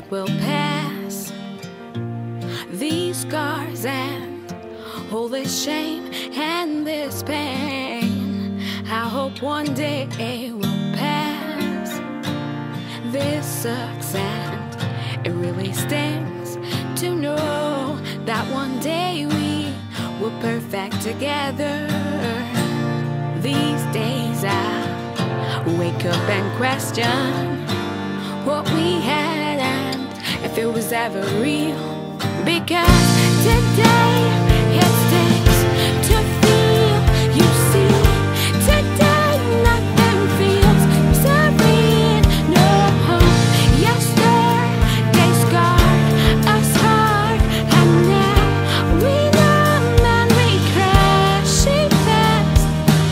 it will pass. These scars and all this shame and this pain, I hope one day it will pass. This sucks and it really stings to know that one day we were perfect together. These days I wake up and question what we had and if it was ever real. Because today it stinks to feel, you see. Today nothing feels so real. No, yesterday scarred us hard, and now we numb and we crashing fast.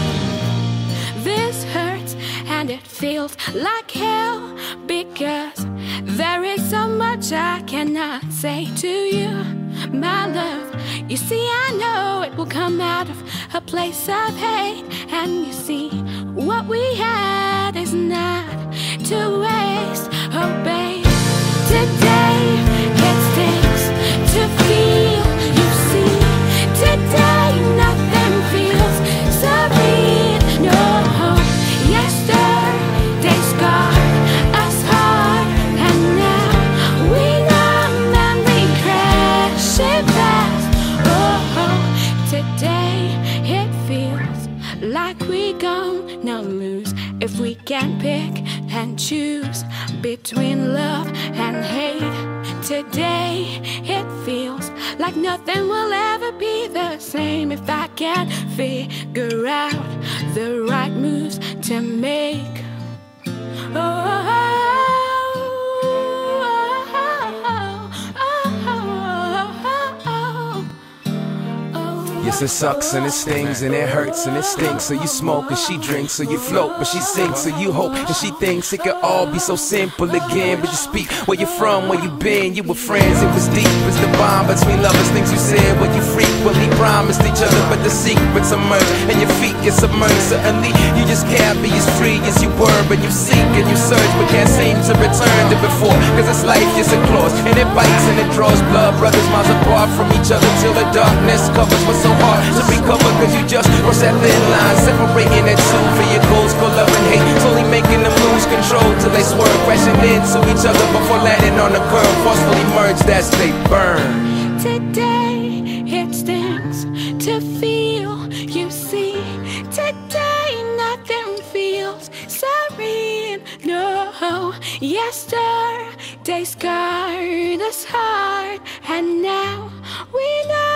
This hurts and it feels like hell, because there is so much I cannot say to you, my love. You see, I know it will come out of a place of hate, and you see, what we had is not to waste. Oh, babe, today it stings to feel, you see. Today nothing feels so real. No, yesterday scarred us hard, and now we numb and we crashing fast. Oh, today it feels like we gonna lose if we can't pick and choose between love and hate. Today it feels like nothing will ever be the same if I can't figure out the right moves to make. Yes, it sucks and it stings and it hurts and it stinks. So you smoke and she drinks, so you float but she sinks. So you hope and she thinks it could all be so simple again. But you speak where you're from, where you been, you were friends. It was deep as the bond between lovers, things you said when you frequently promised each other. But the secrets emerge and your feet get submerged. Suddenly you just can't be as free as you were. But you seek and you search but can't seem to return to before. Cause this life is a clause and it bites and it draws blood. Brothers miles apart from each other till the darkness covers what's so hard to recover. Cause you just cross that thin line separating the two vehicles for love and hate, slowly making them lose control till they swerve, crashing into each other before landing on the curb, forcefully merged as they burn. Today it stings to feel, you see. Today nothing feels so real. No, yesterday scarred us hard, and now we know